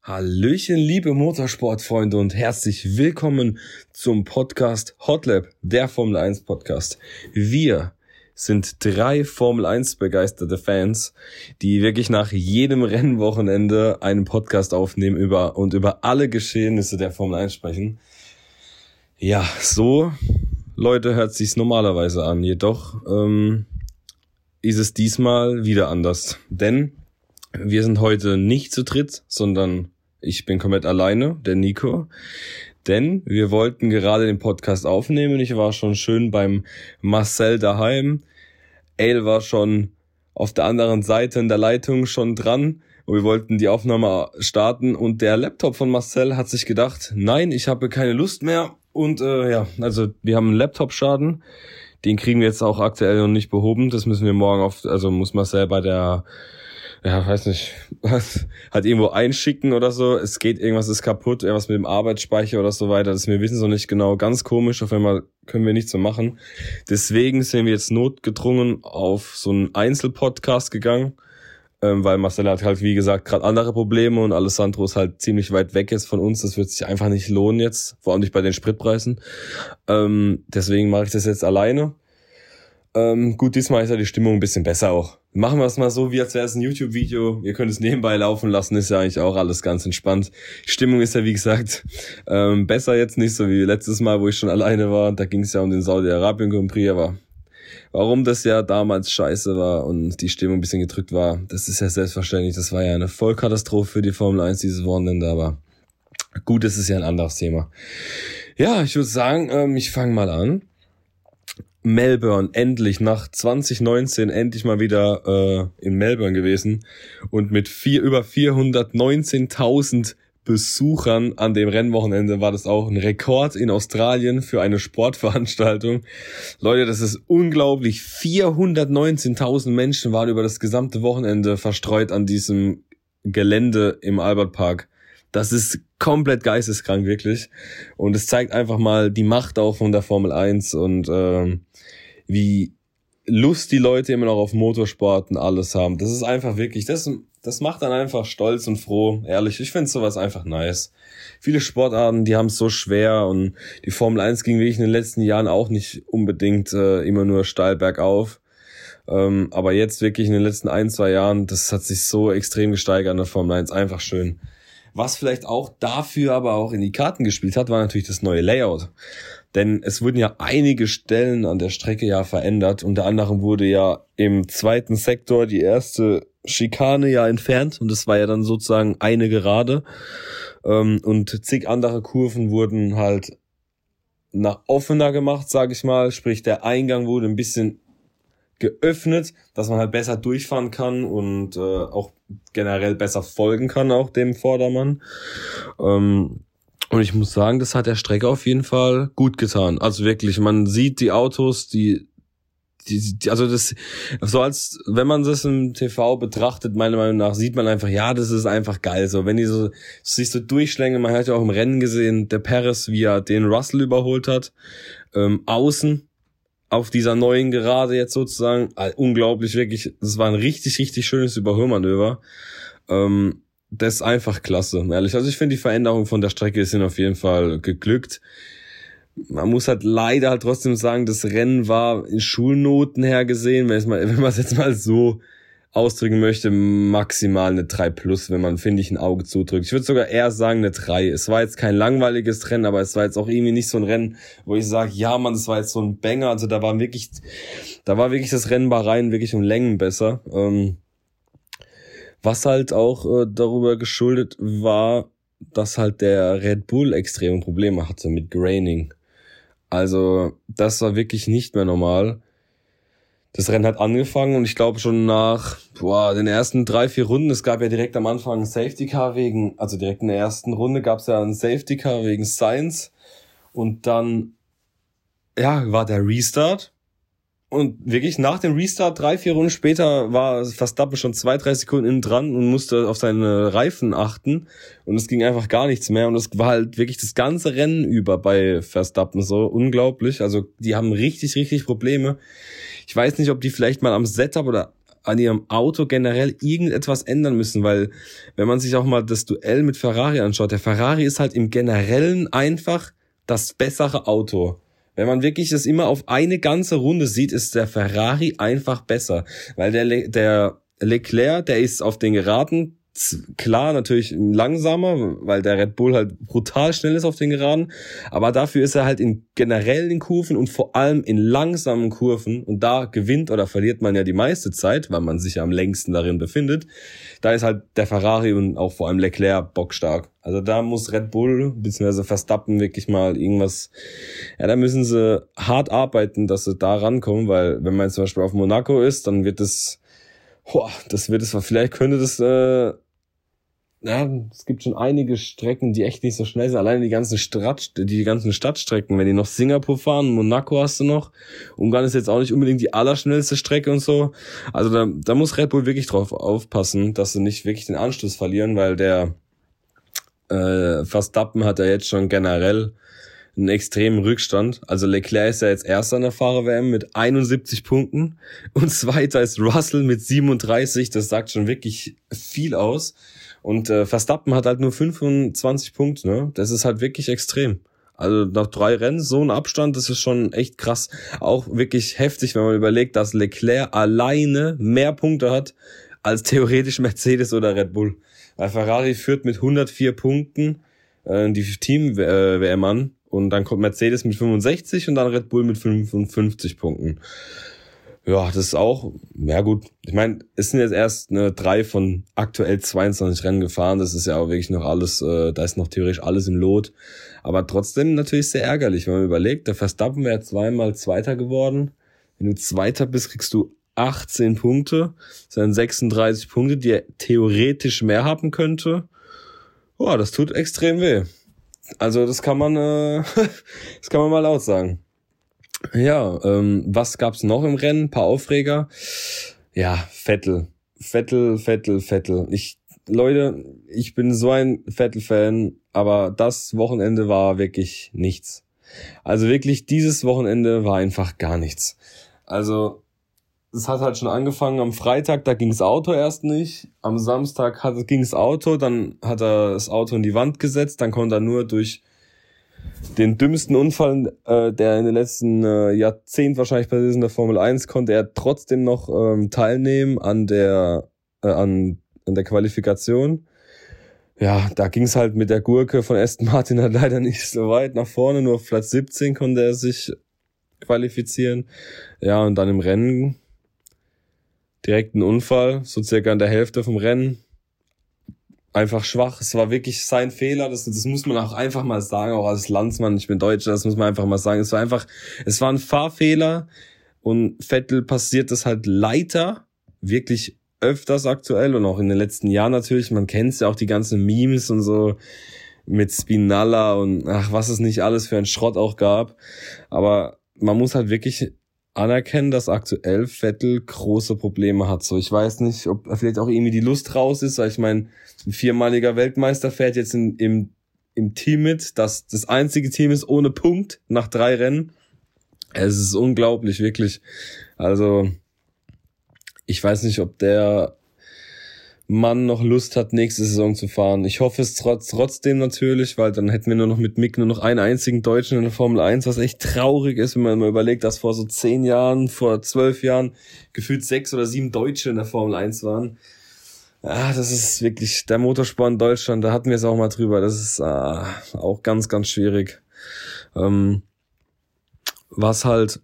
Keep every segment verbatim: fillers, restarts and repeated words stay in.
Hallöchen, liebe Motorsportfreunde und herzlich willkommen zum Podcast Hotlap, der Formel eins Podcast. Wir sind drei Formel eins begeisterte Fans, die wirklich nach jedem Rennwochenende einen Podcast aufnehmen über und über alle Geschehnisse der Formel eins sprechen. Ja, so, Leute, hört sich's normalerweise an. Jedoch ähm, ist es diesmal wieder anders, denn wir sind heute nicht zu dritt, sondern ich bin komplett alleine, der Nico. Denn wir wollten gerade den Podcast aufnehmen. Ich war schon schön beim Marcel daheim. Ale war schon auf der anderen Seite in der Leitung schon dran. Und wir wollten die Aufnahme starten. Und der Laptop von Marcel hat sich gedacht, nein, ich habe keine Lust mehr. Und äh, ja, also wir haben einen Laptop-Schaden. Den kriegen wir jetzt auch aktuell noch nicht behoben. Das müssen wir morgen auf, also muss Marcel bei der... ja, weiß nicht, was, halt irgendwo einschicken oder so, es geht, irgendwas ist kaputt, irgendwas mit dem Arbeitsspeicher oder so weiter, das wir wissen so nicht genau, ganz komisch, auf einmal können wir nichts so machen. Deswegen sind wir jetzt notgedrungen auf so einen Einzelpodcast gegangen, ähm, weil Marcel hat halt, wie gesagt, gerade andere Probleme und Alessandro ist halt ziemlich weit weg jetzt von uns, das wird sich einfach nicht lohnen jetzt, vor allem nicht bei den Spritpreisen. Ähm, deswegen mache ich das jetzt alleine. Ähm, gut, diesmal ist ja die Stimmung ein bisschen besser auch. Machen wir es mal so, wie als wäre es ein YouTube-Video. Ihr könnt es nebenbei laufen lassen, ist ja eigentlich auch alles ganz entspannt. Die Stimmung ist ja, wie gesagt, ähm, besser jetzt nicht, so wie letztes Mal, wo ich schon alleine war. Da ging es ja um den Saudi-Arabien-Grand Prix, aber warum das ja damals scheiße war und die Stimmung ein bisschen gedrückt war, das ist ja selbstverständlich. Das war ja eine Vollkatastrophe für die Formel eins dieses Wochenende, aber gut, das ist ja ein anderes Thema. Ja, ich würde sagen, ähm, ich fange mal an. Melbourne, endlich, nach zwanzig neunzehn endlich mal wieder äh, in Melbourne gewesen und mit vier über vierhundertneunzehntausend Besuchern an dem Rennwochenende war das auch ein Rekord in Australien für eine Sportveranstaltung. Leute, das ist unglaublich, vierhundertneunzehntausend Menschen waren über das gesamte Wochenende verstreut an diesem Gelände im Albert Park. Das ist komplett geisteskrank, wirklich. Und es zeigt einfach mal die Macht auch von der Formel eins und ähm, wie Lust die Leute immer noch auf Motorsport und alles haben. Das ist einfach wirklich, das, das macht dann einfach stolz und froh, ehrlich. Ich finde sowas einfach nice. Viele Sportarten, die haben es so schwer und die Formel eins ging wirklich in den letzten Jahren auch nicht unbedingt äh, immer nur steil bergauf. Ähm, aber jetzt wirklich in den letzten ein, zwei Jahren, das hat sich so extrem gesteigert an der Formel eins. Einfach schön. Was vielleicht auch dafür aber auch in die Karten gespielt hat, war natürlich das neue Layout. Denn es wurden ja einige Stellen an der Strecke ja verändert. Unter anderem wurde ja im zweiten Sektor die erste Schikane ja entfernt. Und das war ja dann sozusagen eine Gerade. Und zig andere Kurven wurden halt nach offener gemacht, sage ich mal. Sprich, der Eingang wurde ein bisschen geöffnet, dass man halt besser durchfahren kann und äh, auch generell besser folgen kann, auch dem Vordermann. Ähm, und ich muss sagen, das hat der Strecke auf jeden Fall gut getan. Also wirklich, man sieht die Autos, die, die, die also das, so als, wenn man das im T V betrachtet, meiner Meinung nach, sieht man einfach, ja, das ist einfach geil. So, wenn die so sich so durchschlängeln, man hat ja auch im Rennen gesehen, der Perez, wie er den Russell überholt hat, ähm, außen, auf dieser neuen Gerade jetzt sozusagen, also unglaublich, wirklich, das war ein richtig, richtig schönes Überholmanöver. Ähm, das ist einfach klasse, ehrlich. Also ich finde, die Veränderungen von der Strecke sind auf jeden Fall geglückt. Man muss halt leider halt trotzdem sagen, das Rennen war in Schulnoten her gesehen, wenn man wenn man es jetzt mal so ausdrücken möchte, maximal eine drei plus, wenn man, finde ich, ein Auge zudrückt. Ich würde sogar eher sagen eine drei. Es war jetzt kein langweiliges Rennen, aber es war jetzt auch irgendwie nicht so ein Rennen, wo ich sage, ja Mann, das war jetzt so ein Banger. Also da war wirklich, da war wirklich das Rennen bei Reihen wirklich um Längen besser. Ähm, was halt auch äh, darüber geschuldet war, dass halt der Red Bull extreme Probleme hatte mit Graining. Also das war wirklich nicht mehr normal. Das Rennen hat angefangen und ich glaube schon nach boah, den ersten drei, vier Runden, es gab ja direkt am Anfang ein Safety Car wegen, also direkt in der ersten Runde gab es ja ein Safety Car wegen Sainz und dann ja war der Restart und wirklich nach dem Restart, drei, vier Runden später war Verstappen schon zwei, drei Sekunden innen dran und musste auf seine Reifen achten und es ging einfach gar nichts mehr und es war halt wirklich das ganze Rennen über bei Verstappen so unglaublich, also die haben richtig, richtig Probleme. Ich weiß nicht, ob die vielleicht mal am Setup oder an ihrem Auto generell irgendetwas ändern müssen, weil wenn man sich auch mal das Duell mit Ferrari anschaut, der Ferrari ist halt im Generellen einfach das bessere Auto. Wenn man wirklich das immer auf eine ganze Runde sieht, ist der Ferrari einfach besser, weil der Le- der Leclerc, der ist auf den Geraden klar natürlich langsamer, weil der Red Bull halt brutal schnell ist auf den Geraden, aber dafür ist er halt in generellen Kurven und vor allem in langsamen Kurven, und da gewinnt oder verliert man ja die meiste Zeit, weil man sich ja am längsten darin befindet, da ist halt der Ferrari und auch vor allem Leclerc bockstark. Also da muss Red Bull bzw. Verstappen wirklich mal irgendwas, ja, da müssen sie hart arbeiten, dass sie da rankommen, weil wenn man jetzt zum Beispiel auf Monaco ist, dann wird es Boah, das wird es, vielleicht könnte das, äh, ja, es gibt schon einige Strecken, die echt nicht so schnell sind. Alleine die ganzen Stadt, die ganzen Stadtstrecken, wenn die noch Singapur fahren, Monaco hast du noch. Ungarn ist jetzt auch nicht unbedingt die allerschnellste Strecke und so. Also da, da muss Red Bull wirklich drauf aufpassen, dass sie nicht wirklich den Anschluss verlieren, weil der, äh, Verstappen hat ja jetzt schon generell einen extremen Rückstand. Also Leclerc ist ja jetzt Erster in der Fahrer-W M mit einundsiebzig Punkten und Zweiter ist Russell mit siebenunddreißig. Das sagt schon wirklich viel aus. Und äh, Verstappen hat halt nur fünfundzwanzig Punkte. Ne? Das ist halt wirklich extrem. Also nach drei Rennen so ein Abstand, das ist schon echt krass. Auch wirklich heftig, wenn man überlegt, dass Leclerc alleine mehr Punkte hat als theoretisch Mercedes oder Red Bull. Weil Ferrari führt mit hundertvier Punkten äh, die Team-W M an. Und dann kommt Mercedes mit fünfundsechzig und dann Red Bull mit fünfundfünfzig Punkten. Ja, das ist auch, ja gut, ich meine, es sind jetzt erst ne, drei von aktuell zweiundzwanzig Rennen gefahren, das ist ja auch wirklich noch alles, äh, da ist noch theoretisch alles im Lot, aber trotzdem natürlich sehr ärgerlich, wenn man überlegt, der Verstappen wäre zweimal Zweiter geworden, wenn du Zweiter bist, kriegst du achtzehn Punkte, das sind sechsunddreißig Punkte, die er theoretisch mehr haben könnte. Boah, das tut extrem weh. Also das kann man, äh, das kann man mal laut sagen. Ja, ähm, was gab's noch im Rennen? Ein paar Aufreger. Ja, Vettel, Vettel, Vettel, Vettel. Ich, Leute, ich bin so ein Vettel-Fan, aber das Wochenende war wirklich nichts. Also wirklich, dieses Wochenende war einfach gar nichts. Also es hat halt schon angefangen am Freitag, da ging das Auto erst nicht. Am Samstag hat, ging das Auto, dann hat er das Auto in die Wand gesetzt, dann konnte er nur durch den dümmsten Unfall, äh, der in den letzten äh, Jahrzehnt wahrscheinlich passiert ist in der Formel eins, konnte er trotzdem noch ähm, teilnehmen an der äh, an, an der Qualifikation. Ja, da ging es halt mit der Gurke von Aston Martin halt leider nicht so weit nach vorne, nur auf Platz siebzehn konnte er sich qualifizieren. Ja, und dann im Rennen direkt ein Unfall, so circa in der Hälfte vom Rennen. Einfach schwach. Es war wirklich sein Fehler. Das, das muss man auch einfach mal sagen, auch als Landsmann. Ich bin Deutscher, das muss man einfach mal sagen. Es war einfach, es war ein Fahrfehler und Vettel passiert das halt leider wirklich öfters aktuell und auch in den letzten Jahren natürlich. Man kennt ja auch die ganzen Memes und so mit Spinalla und ach, was es nicht alles für ein Schrott auch gab. Aber man muss halt wirklich anerkennen, dass aktuell Vettel große Probleme hat. So, ich weiß nicht, ob vielleicht auch irgendwie die Lust raus ist, weil ich meine, ein viermaliger Weltmeister fährt jetzt in, im im Team mit, das das einzige Team ist ohne Punkt nach drei Rennen. Es ist unglaublich, wirklich. Also, ich weiß nicht, ob der Mann noch Lust hat, nächste Saison zu fahren. Ich hoffe es trotz, trotzdem natürlich, weil dann hätten wir nur noch mit Mick nur noch einen einzigen Deutschen in der Formel eins, was echt traurig ist, wenn man mal überlegt, dass vor so zehn Jahren, vor zwölf Jahren gefühlt sechs oder sieben Deutsche in der Formel eins waren. Ja, das ist wirklich der Motorsport in Deutschland, da hatten wir es auch mal drüber. Das ist ah, auch ganz, ganz schwierig. Ähm, was halt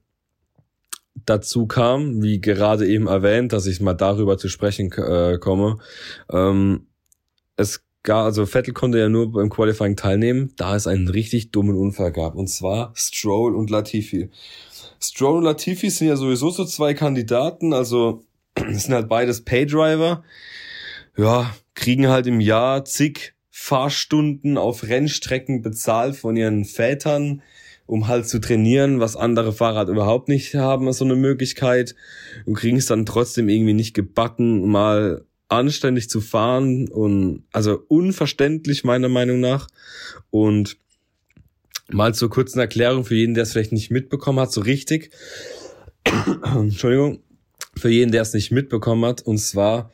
dazu kam, wie gerade eben erwähnt, dass ich mal darüber zu sprechen äh, komme. Ähm, es gab, also Vettel konnte ja nur beim Qualifying teilnehmen, da es einen richtig dummen Unfall gab. Und zwar Stroll und Latifi. Stroll und Latifi sind ja sowieso so zwei Kandidaten, also es sind halt beides Paydriver. Ja, kriegen halt im Jahr zig Fahrstunden auf Rennstrecken bezahlt von ihren Vätern, um halt zu trainieren, was andere Fahrer halt überhaupt nicht haben, so eine Möglichkeit, und kriegen es dann trotzdem irgendwie nicht gebacken, mal anständig zu fahren, und also unverständlich meiner Meinung nach. Und mal zur kurzen Erklärung für jeden, der es vielleicht nicht mitbekommen hat, so richtig. Entschuldigung. für jeden, der es nicht mitbekommen hat. Und zwar,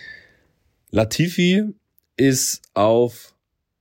Latifi ist auf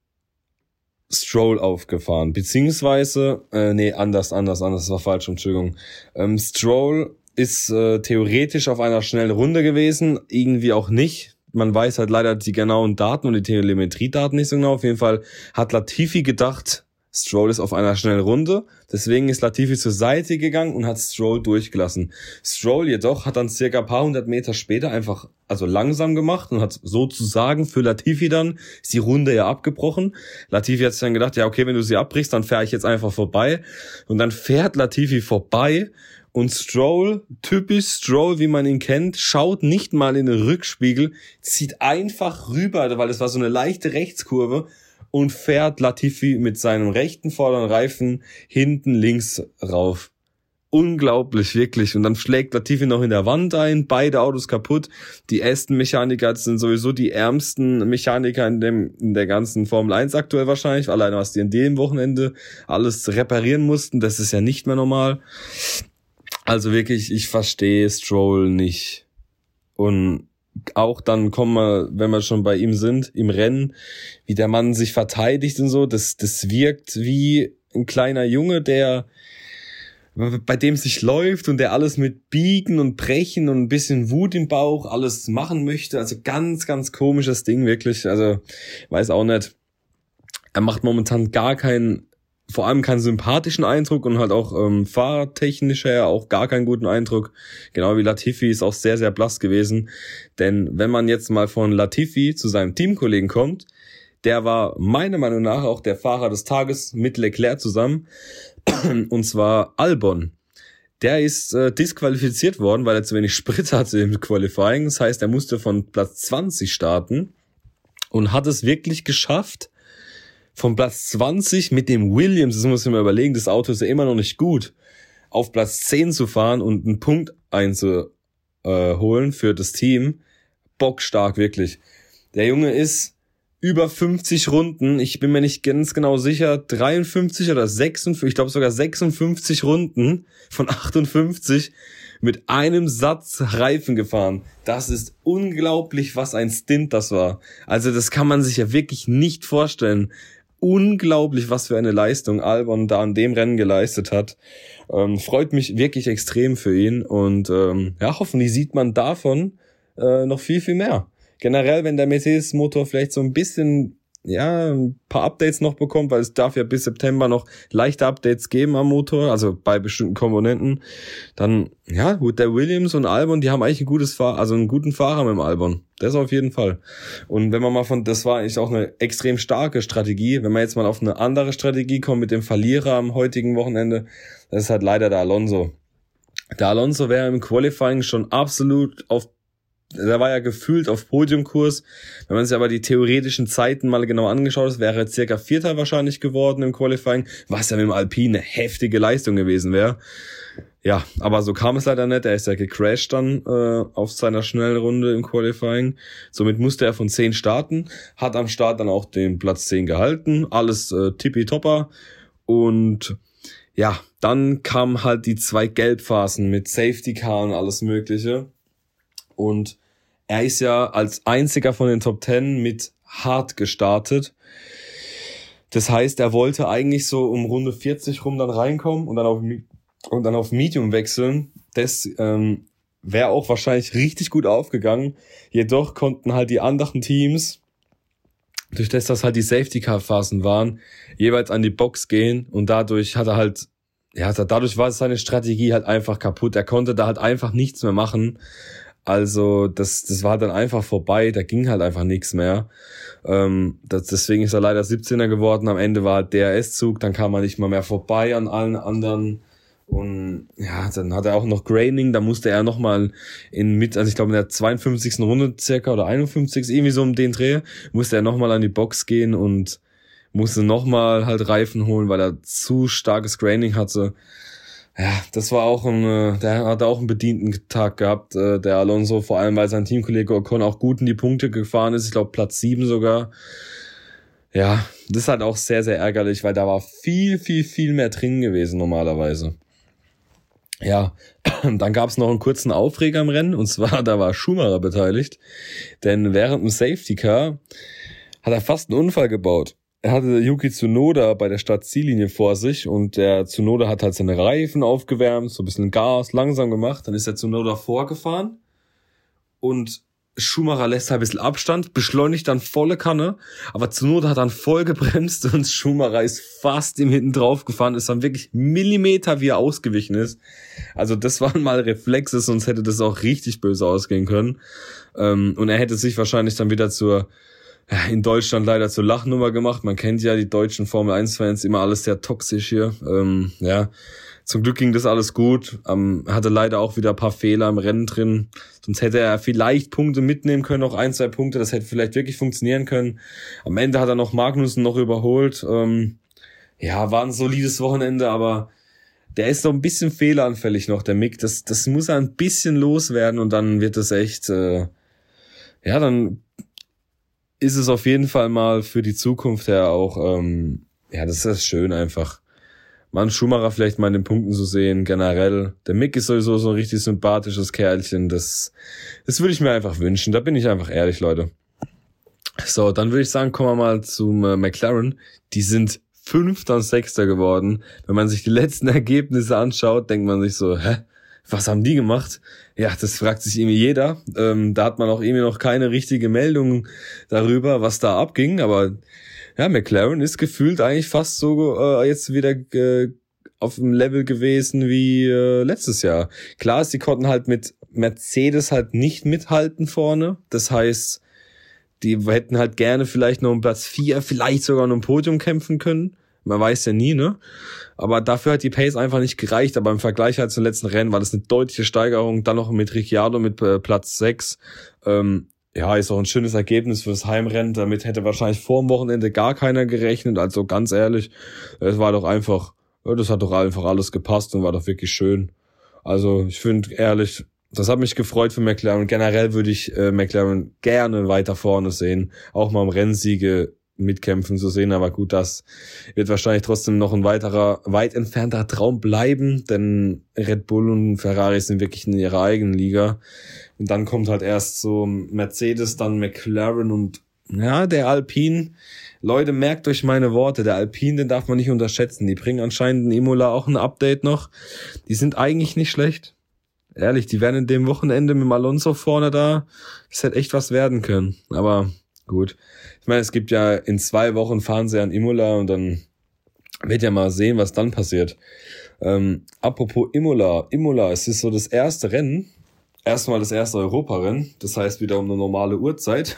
Stroll aufgefahren, beziehungsweise, äh, nee, anders, anders, anders, das war falsch, Entschuldigung. Ähm, Stroll ist äh, theoretisch auf einer schnellen Runde gewesen, irgendwie auch nicht. Man weiß halt leider die genauen Daten und die Telemetriedaten nicht so genau. Auf jeden Fall hat Latifi gedacht, Stroll ist auf einer schnellen Runde. Deswegen ist Latifi zur Seite gegangen und hat Stroll durchgelassen. Stroll jedoch hat dann circa ein paar hundert Meter später einfach, also langsam gemacht und hat sozusagen für Latifi dann, ist die Runde ja abgebrochen. Latifi hat sich dann gedacht, ja okay, wenn du sie abbrichst, dann fahre ich jetzt einfach vorbei. Und dann fährt Latifi vorbei und Stroll, typisch Stroll, wie man ihn kennt, schaut nicht mal in den Rückspiegel, zieht einfach rüber, weil es war so eine leichte Rechtskurve, und fährt Latifi mit seinem rechten vorderen Reifen hinten links rauf. Unglaublich, wirklich. Und dann schlägt Latifi noch in der Wand ein, beide Autos kaputt. Die Aston-Mechaniker sind sowieso die ärmsten Mechaniker in dem in der ganzen Formel eins aktuell wahrscheinlich, alleine was die an dem Wochenende alles reparieren mussten, das ist ja nicht mehr normal. Also wirklich, ich verstehe Stroll nicht. Und auch dann kommen wir, wenn wir schon bei ihm sind, im Rennen, wie der Mann sich verteidigt und so, das, das wirkt wie ein kleiner Junge, der, bei dem sich läuft und der alles mit Biegen und Brechen und ein bisschen Wut im Bauch alles machen möchte. Also ganz, ganz komisches Ding, wirklich. Also, weiß auch nicht. Er macht momentan gar keinen, vor allem keinen sympathischen Eindruck und halt auch ähm, fahrtechnisch her auch gar keinen guten Eindruck. Genau wie Latifi ist auch sehr, sehr blass gewesen. Denn wenn man jetzt mal von Latifi zu seinem Teamkollegen kommt, der war meiner Meinung nach auch der Fahrer des Tages mit Leclerc zusammen, und zwar Albon. Der ist äh, disqualifiziert worden, weil er zu wenig Sprit hatte im Qualifying. Das heißt, er musste von Platz zwanzig starten und hat es wirklich geschafft, von Platz zwanzig mit dem Williams, das muss ich mir überlegen, das Auto ist ja immer noch nicht gut, auf Platz zehn zu fahren und einen Punkt einzuholen für das Team. Bockstark, wirklich. Der Junge ist über fünfzig Runden, ich bin mir nicht ganz genau sicher, dreiundfünfzig oder sechsundfünfzig, ich glaube sogar sechsundfünfzig Runden von achtundfünfzig mit einem Satz Reifen gefahren. Das ist unglaublich, was ein Stint das war. Also das kann man sich ja wirklich nicht vorstellen. Unglaublich, was für eine Leistung Albon da an dem Rennen geleistet hat. Ähm, freut mich wirklich extrem für ihn und ähm, ja, hoffentlich sieht man davon äh, noch viel, viel mehr. Generell, wenn der Mercedes-Motor vielleicht so ein bisschen, ja, ein paar Updates noch bekommt, weil es darf ja bis September noch leichte Updates geben am Motor, also bei bestimmten Komponenten, dann, ja, gut, der Williams und Albon, die haben eigentlich ein gutes Fahr, also einen guten Fahrer mit dem Albon. Das auf jeden Fall. Und wenn man mal von, das war eigentlich auch eine extrem starke Strategie, wenn man jetzt mal auf eine andere Strategie kommt mit dem Verlierer am heutigen Wochenende, das ist halt leider der Alonso. Der Alonso wäre im Qualifying schon absolut auf, der war ja gefühlt auf Podiumkurs. Wenn man sich aber die theoretischen Zeiten mal genau angeschaut hat, wäre er circa Vierter wahrscheinlich geworden im Qualifying, was ja mit dem Alpine eine heftige Leistung gewesen wäre. Ja, aber so kam es leider nicht. Er ist ja gecrashed dann äh, auf seiner schnellen Runde im Qualifying. Somit musste er von zehn starten, hat am Start dann auch den Platz zehn gehalten. Alles äh, tippitopper. Und ja, dann kamen halt die zwei Gelbphasen mit Safety Car und alles Mögliche. Und er ist ja als einziger von den Top Ten mit hart gestartet. Das heißt, er wollte eigentlich so um Runde vierzig rum dann reinkommen und dann auf, und dann auf Medium wechseln. Das ähm, wäre auch wahrscheinlich richtig gut aufgegangen. Jedoch konnten halt die anderen Teams, durch das das halt die Safety-Car-Phasen waren, jeweils an die Box gehen und dadurch hat er halt, ja, dadurch war seine Strategie halt einfach kaputt. Er konnte da halt einfach nichts mehr machen. Also das das war dann einfach vorbei, da ging halt einfach nichts mehr. Ähm, das, deswegen ist er leider siebzehner geworden, am Ende war halt D R S-Zug, dann kam er nicht mal mehr vorbei an allen anderen. Und ja, dann hat er auch noch Graining, da musste er nochmal in mit, also ich glaube in der zweiundfünfzigsten Runde circa oder einundfünfzigsten irgendwie so um den Dreh, musste er nochmal an die Box gehen und musste nochmal halt Reifen holen, weil er zu starkes Graining hatte. Ja, das war auch ein, der hat auch einen bedienten Tag gehabt, der Alonso, vor allem weil sein Teamkollege Ocon auch gut in die Punkte gefahren ist, ich glaube Platz sieben sogar. Ja, das ist halt auch sehr, sehr ärgerlich, weil da war viel, viel, viel mehr drin gewesen normalerweise. Ja, dann gab es noch einen kurzen Aufreger im Rennen, und zwar, da war Schumacher beteiligt, denn während dem Safety Car hat er fast einen Unfall gebaut. Er hatte Yuki Tsunoda bei der Startziellinie vor sich, und der Tsunoda hat halt seine Reifen aufgewärmt, so ein bisschen Gas langsam gemacht, dann ist der Tsunoda vorgefahren und Schumacher lässt halt ein bisschen Abstand, beschleunigt dann volle Kanne, aber Tsunoda hat dann voll gebremst und Schumacher ist fast ihm hinten drauf gefahren, ist dann wirklich Millimeter, wie er ausgewichen ist. Also das waren mal Reflexe, sonst hätte das auch richtig böse ausgehen können. Und er hätte sich wahrscheinlich dann wieder zur, in Deutschland leider zur Lachnummer gemacht. Man kennt ja die deutschen Formel eins Fans, immer alles sehr toxisch hier. Ähm, ja, zum Glück ging das alles gut. Ähm, hatte leider auch wieder ein paar Fehler im Rennen drin. Sonst hätte er vielleicht Punkte mitnehmen können, auch ein, zwei Punkte. Das hätte vielleicht wirklich funktionieren können. Am Ende hat er noch Magnussen noch überholt. Ähm, ja, war ein solides Wochenende, aber der ist noch ein bisschen fehleranfällig noch, der Mick. Das, das muss er ein bisschen loswerden, und dann wird es echt, äh, ja, dann ist es auf jeden Fall mal für die Zukunft her auch, ähm, ja, das ist schön einfach. Man, Schumacher vielleicht mal in den Punkten zu sehen, generell. Der Mick ist sowieso so ein richtig sympathisches Kerlchen, das, das würde ich mir einfach wünschen. Da bin ich einfach ehrlich, Leute. So, dann würde ich sagen, kommen wir mal zum äh, McLaren. Die sind Fünfter und Sechster geworden. Wenn man sich die letzten Ergebnisse anschaut, denkt man sich so, hä? Was haben die gemacht? Ja, das fragt sich irgendwie jeder. Ähm, da hat man auch irgendwie noch keine richtige Meldung darüber, was da abging. Aber ja, McLaren ist gefühlt eigentlich fast so äh, jetzt wieder äh, auf dem Level gewesen wie äh, letztes Jahr. Klar, sie konnten halt mit Mercedes halt nicht mithalten vorne. Das heißt, die hätten halt gerne vielleicht noch um Platz vier, vielleicht sogar noch ein Podium kämpfen können. Man weiß ja nie, ne? Aber dafür hat die Pace einfach nicht gereicht. Aber im Vergleich halt zum letzten Rennen war das eine deutliche Steigerung. Dann noch mit Ricciardo mit äh, Platz sechs. Ähm, ja, ist auch ein schönes Ergebnis fürs Heimrennen. Damit hätte wahrscheinlich vor dem Wochenende gar keiner gerechnet. Also ganz ehrlich, es war doch einfach, ja, das hat doch einfach alles gepasst und war doch wirklich schön. Also ich finde ehrlich, das hat mich gefreut für McLaren. Generell würde ich äh, McLaren gerne weiter vorne sehen. Auch mal im Rennsiege mitkämpfen zu sehen, aber gut, das wird wahrscheinlich trotzdem noch ein weiterer, weit entfernter Traum bleiben, denn Red Bull und Ferrari sind wirklich in ihrer eigenen Liga. Und dann kommt halt erst so Mercedes, dann McLaren und ja, der Alpine. Leute, merkt euch meine Worte, der Alpine, den darf man nicht unterschätzen. Die bringen anscheinend in Imola auch ein Update noch. Die sind eigentlich nicht schlecht. Ehrlich, die werden in dem Wochenende mit dem Alonso vorne da, das hätte echt was werden können, aber gut. Ich meine, es gibt ja in zwei Wochen fahren sie an Imola und dann wird ja mal sehen, was dann passiert. Ähm, apropos Imola, Imola, es ist so das erste Rennen, erstmal das erste Europarennen, das heißt wieder um eine normale Uhrzeit.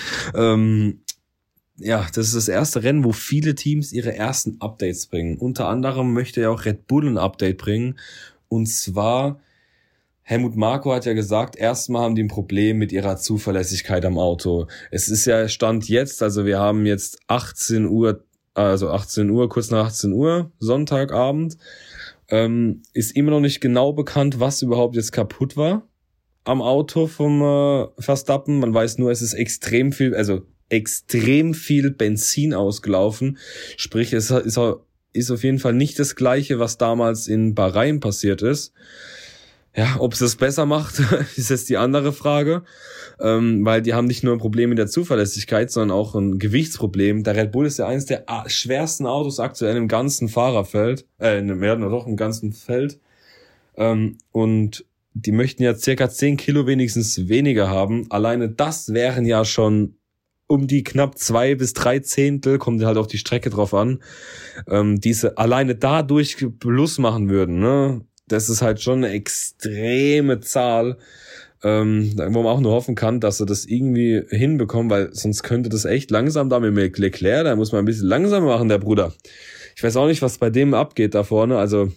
ähm, ja, das ist das erste Rennen, wo viele Teams ihre ersten Updates bringen. Unter anderem möchte ja auch Red Bull ein Update bringen, und zwar Helmut Marko hat ja gesagt, erstmal haben die ein Problem mit ihrer Zuverlässigkeit am Auto. Es ist ja Stand jetzt, also wir haben jetzt achtzehn Uhr, also achtzehn Uhr, kurz nach achtzehn Uhr, Sonntagabend, ähm, ist immer noch nicht genau bekannt, was überhaupt jetzt kaputt war am Auto vom äh, Verstappen. Man weiß nur, es ist extrem viel, also extrem viel Benzin ausgelaufen. Sprich, es ist, ist auf jeden Fall nicht das Gleiche, was damals in Bahrain passiert ist. Ja, ob es das besser macht, ist jetzt die andere Frage, ähm, weil die haben nicht nur ein Problem mit der Zuverlässigkeit, sondern auch ein Gewichtsproblem. Der Red Bull ist ja eines der schwersten Autos aktuell im ganzen Fahrerfeld, äh, in dem, doch im ganzen Feld, ähm, und die möchten ja circa zehn Kilo wenigstens weniger haben. Alleine das wären ja schon um die knapp zwei bis drei Zehntel, kommt halt auf die Strecke drauf an, ähm, diese alleine dadurch Plus machen würden, ne? Das ist halt schon eine extreme Zahl, ähm, wo man auch nur hoffen kann, dass sie das irgendwie hinbekommen, weil sonst könnte das echt langsam da mit Leclerc, da muss man ein bisschen langsamer machen, der Bruder. Ich weiß auch nicht, was bei dem abgeht da vorne, also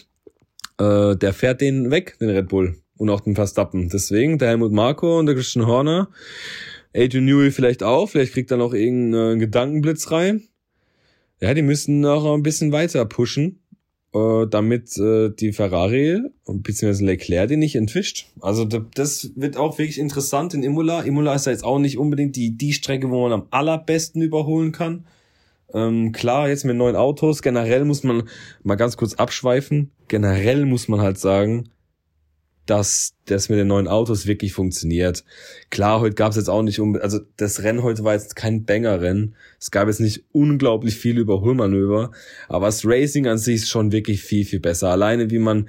äh, der fährt den weg, den Red Bull, und auch den Verstappen. Deswegen der Helmut Marko und der Christian Horner, Adrian Newey vielleicht auch, vielleicht kriegt er noch irgendeinen Gedankenblitz rein. Ja, die müssen noch ein bisschen weiter pushen, damit äh, die Ferrari bzw. Leclerc den nicht entwischt. Also das wird auch wirklich interessant in Imola. Imola ist ja jetzt auch nicht unbedingt die die Strecke, wo man am allerbesten überholen kann. Ähm, klar, jetzt mit neuen Autos, generell muss man mal ganz kurz abschweifen, generell muss man halt sagen, dass das mit den neuen Autos wirklich funktioniert. Klar, heute gab es jetzt auch nicht, um, also das Rennen heute war jetzt kein Banger-Rennen. Es gab jetzt nicht unglaublich viele Überholmanöver, aber das Racing an sich ist schon wirklich viel, viel besser. Alleine wie man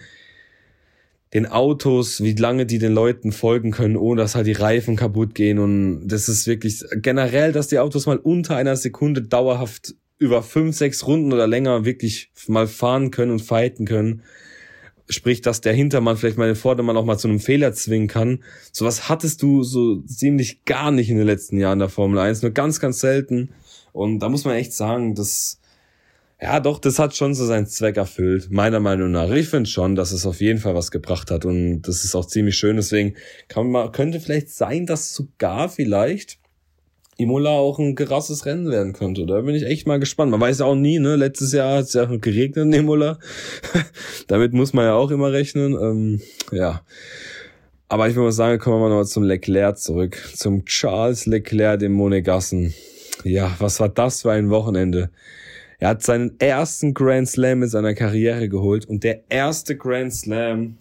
den Autos, wie lange die den Leuten folgen können, ohne dass halt die Reifen kaputt gehen, und das ist wirklich generell, dass die Autos mal unter einer Sekunde dauerhaft über fünf, sechs Runden oder länger wirklich mal fahren können und fighten können. Sprich, dass der Hintermann vielleicht mal den Vordermann auch mal zu einem Fehler zwingen kann. Sowas hattest du so ziemlich gar nicht in den letzten Jahren der Formel eins, nur ganz, ganz selten. Und da muss man echt sagen, dass ja, doch, das hat schon so seinen Zweck erfüllt, meiner Meinung nach. Ich finde schon, dass es auf jeden Fall was gebracht hat, und das ist auch ziemlich schön. Deswegen kann man, könnte vielleicht sein, dass sogar vielleicht Imola auch ein gerasses Rennen werden könnte. Da bin ich echt mal gespannt. Man weiß ja auch nie, ne? Letztes Jahr hat es ja geregnet in Imola. Damit muss man ja auch immer rechnen. Ähm, ja. Aber ich würde mal sagen, kommen wir mal noch zum Leclerc zurück. Zum Charles Leclerc, dem Monegassen. Ja, was war das für ein Wochenende? Er hat seinen ersten Grand Slam in seiner Karriere geholt, und der erste Grand Slam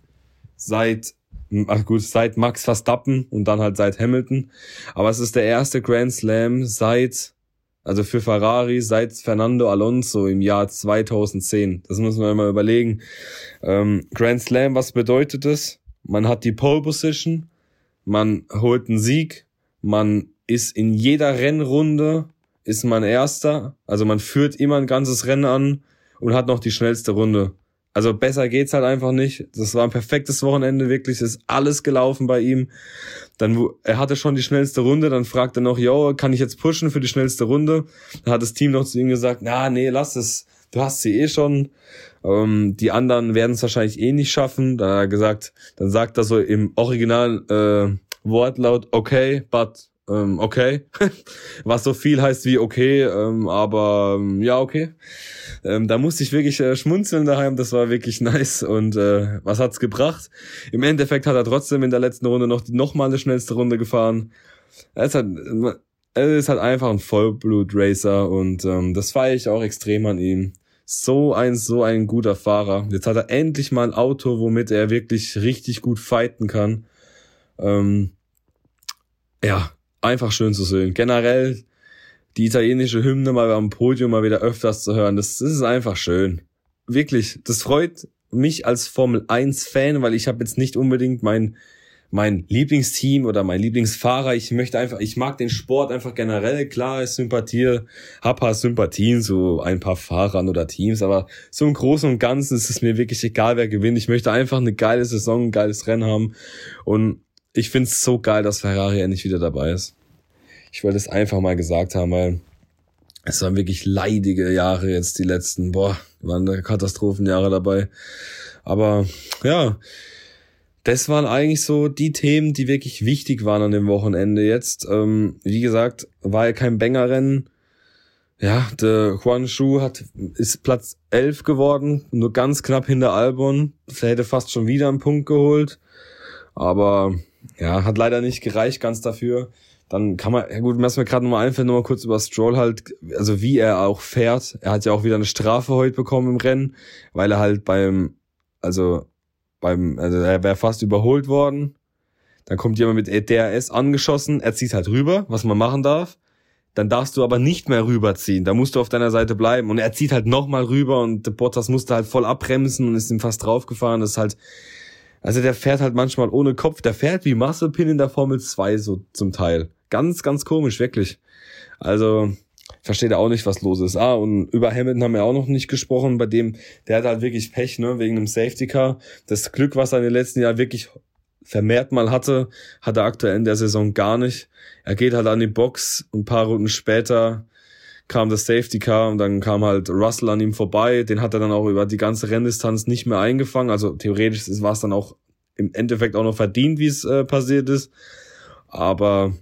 seit, ach gut, seit Max Verstappen und dann halt seit Hamilton. Aber es ist der erste Grand Slam seit, also für Ferrari, seit Fernando Alonso im Jahr zweitausendzehn. Das muss man mal überlegen. Ähm, Grand Slam, was bedeutet das? Man hat die Pole Position, man holt einen Sieg, man ist in jeder Rennrunde ist man Erster, also man führt immer ein ganzes Rennen an und hat noch die schnellste Runde. Also besser geht's halt einfach nicht. Das war ein perfektes Wochenende, wirklich, ist alles gelaufen bei ihm. Dann, er hatte schon die schnellste Runde, dann fragt er noch, yo, kann ich jetzt pushen für die schnellste Runde? Dann hat das Team noch zu ihm gesagt, na, nee, lass es, du hast sie eh schon. Ähm, die anderen werden es wahrscheinlich eh nicht schaffen. Dann hat er gesagt, dann sagt er so im Original äh, Wortlaut, okay, but Ähm, okay, was so viel heißt wie okay, ähm, aber ähm, ja, okay. Ähm, da musste ich wirklich äh, schmunzeln daheim, das war wirklich nice. Und äh, was hat's gebracht? Im Endeffekt hat er trotzdem in der letzten Runde noch, noch mal eine schnellste Runde gefahren. Er ist halt, er ist halt einfach ein Vollblut-Racer, und ähm, das feiere ich auch extrem an ihm. So ein, so ein guter Fahrer. Jetzt hat er endlich mal ein Auto, womit er wirklich richtig gut fighten kann. Ähm, ja, einfach schön zu sehen. Generell die italienische Hymne mal am Podium mal wieder öfters zu hören, das, das ist einfach schön. Wirklich, das freut mich als Formel eins Fan, weil ich habe jetzt nicht unbedingt mein mein Lieblingsteam oder mein Lieblingsfahrer. Ich möchte einfach, ich mag den Sport einfach generell. Klar, ich sympathiere, hab paar Sympathien zu ein paar Fahrern oder Teams, aber so im Großen und Ganzen ist es mir wirklich egal, wer gewinnt. Ich möchte einfach eine geile Saison, ein geiles Rennen haben, und ich find's so geil, dass Ferrari endlich wieder dabei ist. Ich wollte es einfach mal gesagt haben, weil es waren wirklich leidige Jahre jetzt, die letzten. Boah, waren da Katastrophenjahre dabei. Aber ja, das waren eigentlich so die Themen, die wirklich wichtig waren an dem Wochenende jetzt. Ähm, wie gesagt, war ja kein Banger-Rennen. Ja, der Juan Shu hat, ist Platz elf geworden, nur ganz knapp hinter Albon. Der hätte fast schon wieder einen Punkt geholt. Aber ja, hat leider nicht gereicht ganz dafür. Dann kann man, ja gut, was mir gerade nochmal einfällt, nochmal kurz über Stroll halt, also wie er auch fährt. Er hat ja auch wieder eine Strafe heute bekommen im Rennen, weil er halt beim, also beim, also er wäre fast überholt worden. Dann kommt jemand mit D R S angeschossen, er zieht halt rüber, was man machen darf. Dann darfst du aber nicht mehr rüberziehen, da musst du auf deiner Seite bleiben. Und er zieht halt nochmal rüber, und der Bottas musste halt voll abbremsen und ist ihm fast draufgefahren. Das ist halt, also der fährt halt manchmal ohne Kopf, der fährt wie Mazepin in der Formel zwei so zum Teil. Ganz, ganz komisch, wirklich. Also, versteht er auch nicht, was los ist. Ah, und über Hamilton haben wir auch noch nicht gesprochen, bei dem, der hat halt wirklich Pech, ne, wegen einem Safety Car. Das Glück, was er in den letzten Jahren wirklich vermehrt mal hatte, hat er aktuell in der Saison gar nicht. Er geht halt an die Box, und ein paar Runden später kam das Safety Car, und dann kam halt Russell an ihm vorbei. Den hat er dann auch über die ganze Renndistanz nicht mehr eingefangen. Also theoretisch war es dann auch im Endeffekt auch noch verdient, wie es äh, passiert ist. Aber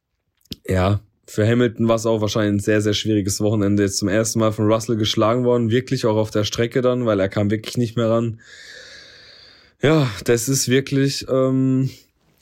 ja, für Hamilton war es auch wahrscheinlich ein sehr, sehr schwieriges Wochenende. Jetzt zum ersten Mal von Russell geschlagen worden, wirklich auch auf der Strecke dann, weil er kam wirklich nicht mehr ran. Ja, das ist wirklich ähm,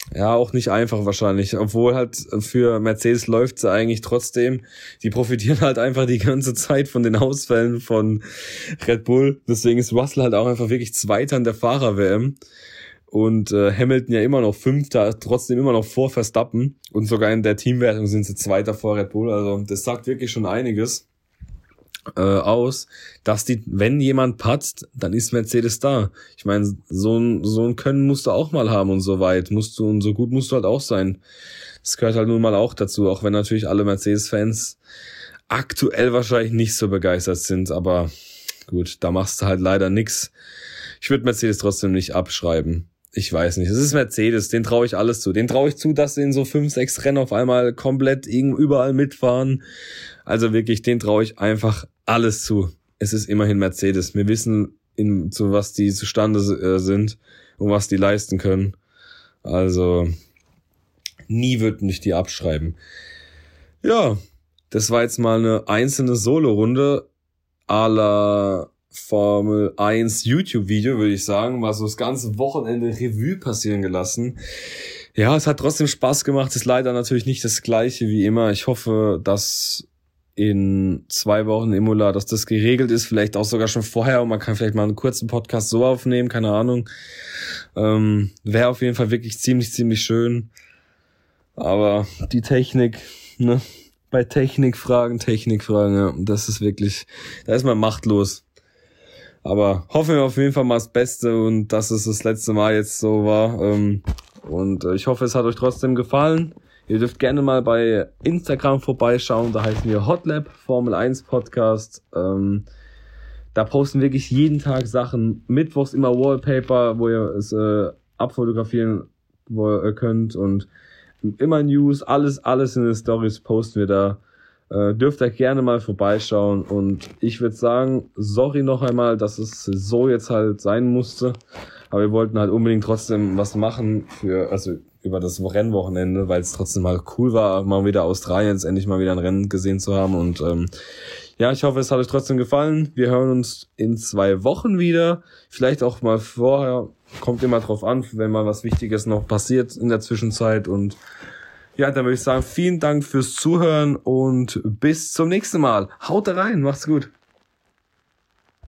ja, auch nicht einfach wahrscheinlich, obwohl halt für Mercedes läuft's ja eigentlich trotzdem. Die profitieren halt einfach die ganze Zeit von den Ausfällen von Red Bull. Deswegen ist Russell halt auch einfach wirklich Zweiter in der Fahrer-W M. Und äh, Hamilton ja immer noch Fünfter, trotzdem immer noch vor Verstappen. Und sogar in der Teamwertung sind sie Zweiter vor Red Bull. Also das sagt wirklich schon einiges äh, aus, dass die, wenn jemand patzt, dann ist Mercedes da. Ich meine, so ein so ein Können musst du auch mal haben und so weit musst du und so gut musst du halt auch sein. Das gehört halt nun mal auch dazu, auch wenn natürlich alle Mercedes-Fans aktuell wahrscheinlich nicht so begeistert sind. Aber gut, da machst du halt leider nix. Ich würde Mercedes trotzdem nicht abschreiben. Ich weiß nicht. Es ist Mercedes, den traue ich alles zu. Den traue ich zu, dass sie in so fünf, sechs Rennen auf einmal komplett überall mitfahren. Also wirklich, den traue ich einfach alles zu. Es ist immerhin Mercedes. Wir wissen, in, zu was die zustande äh, sind und was die leisten können. Also nie würden ich die abschreiben. Ja, das war jetzt mal eine einzelne Solo-Runde à la Formel eins YouTube-Video, würde ich sagen, war so das ganze Wochenende Revue passieren gelassen. Ja, es hat trotzdem Spaß gemacht, ist leider natürlich nicht das Gleiche wie immer. Ich hoffe, dass in zwei Wochen Imola, dass das geregelt ist, vielleicht auch sogar schon vorher und man kann vielleicht mal einen kurzen Podcast so aufnehmen, keine Ahnung. Ähm, wäre auf jeden Fall wirklich ziemlich, ziemlich schön. Aber die Technik, ne, bei Technikfragen, Technikfragen, ja, das ist wirklich, da ist man machtlos. Aber hoffen wir auf jeden Fall mal das Beste und dass es das letzte Mal jetzt so war. Und ich hoffe, es hat euch trotzdem gefallen. Ihr dürft gerne mal bei Instagram vorbeischauen. Da heißen wir Hotlap Formel eins Podcast. Da posten wirklich jeden Tag Sachen. Mittwochs immer Wallpaper, wo ihr es äh, abfotografieren wo ihr könnt. Und immer News, alles, alles in den Stories posten wir da. Äh, dürft ihr gerne mal vorbeischauen und ich würde sagen, sorry noch einmal, dass es so jetzt halt sein musste, aber wir wollten halt unbedingt trotzdem was machen für, also über das Rennwochenende, weil es trotzdem mal cool war, mal wieder Australien jetzt endlich mal wieder ein Rennen gesehen zu haben und ähm, ja, ich hoffe, es hat euch trotzdem gefallen. Wir hören uns in zwei Wochen wieder, vielleicht auch mal vorher, kommt immer drauf an, wenn mal was Wichtiges noch passiert in der Zwischenzeit und ja, dann würde ich sagen, vielen Dank fürs Zuhören und bis zum nächsten Mal. Haut rein, macht's gut.